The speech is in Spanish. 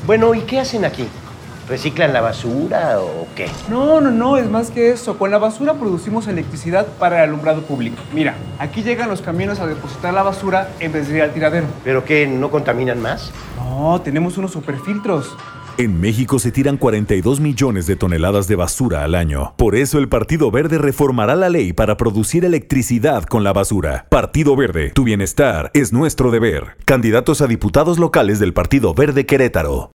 Bueno, ¿y qué hacen aquí? ¿Reciclan la basura o qué? No, es más que eso. Con la basura producimos electricidad para el alumbrado público. Mira, aquí llegan los camiones a depositar la basura en vez de ir al tiradero. ¿Pero qué, no contaminan más? No, tenemos unos superfiltros. En México se tiran 42 millones de toneladas de basura al año. Por eso el Partido Verde reformará la ley para producir electricidad con la basura. Partido Verde, tu bienestar es nuestro deber. Candidatos a diputados locales del Partido Verde Querétaro.